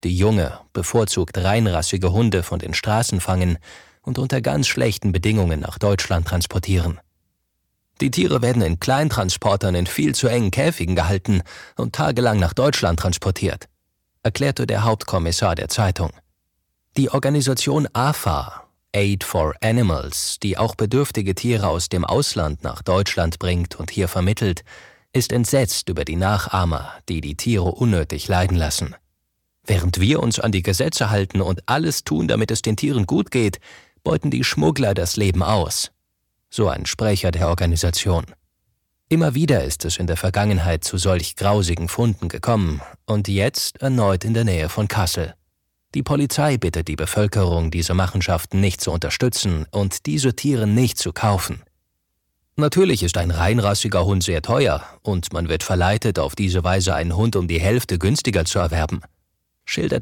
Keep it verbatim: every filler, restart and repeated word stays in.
die junge, bevorzugt reinrassige Hunde von den Straßen fangen und unter ganz schlechten Bedingungen nach Deutschland transportieren. Die Tiere werden in Kleintransportern in viel zu engen Käfigen gehalten und tagelang nach Deutschland transportiert, erklärte der Hauptkommissar der Zeitung. Die Organisation A F A, Aid for Animals, die auch bedürftige Tiere aus dem Ausland nach Deutschland bringt und hier vermittelt, ist entsetzt über die Nachahmer, die die Tiere unnötig leiden lassen. Während wir uns an die Gesetze halten und alles tun, damit es den Tieren gut geht, beuten die Schmuggler das Leben aus. So ein Sprecher der Organisation. Immer wieder ist es in der Vergangenheit zu solch grausigen Funden gekommen und jetzt erneut in der Nähe von Kassel. Die Polizei bittet die Bevölkerung, diese Machenschaften nicht zu unterstützen und diese Tiere nicht zu kaufen. Natürlich ist ein reinrassiger Hund sehr teuer und man wird verleitet, auf diese Weise einen Hund um die Hälfte günstiger zu erwerben, schildert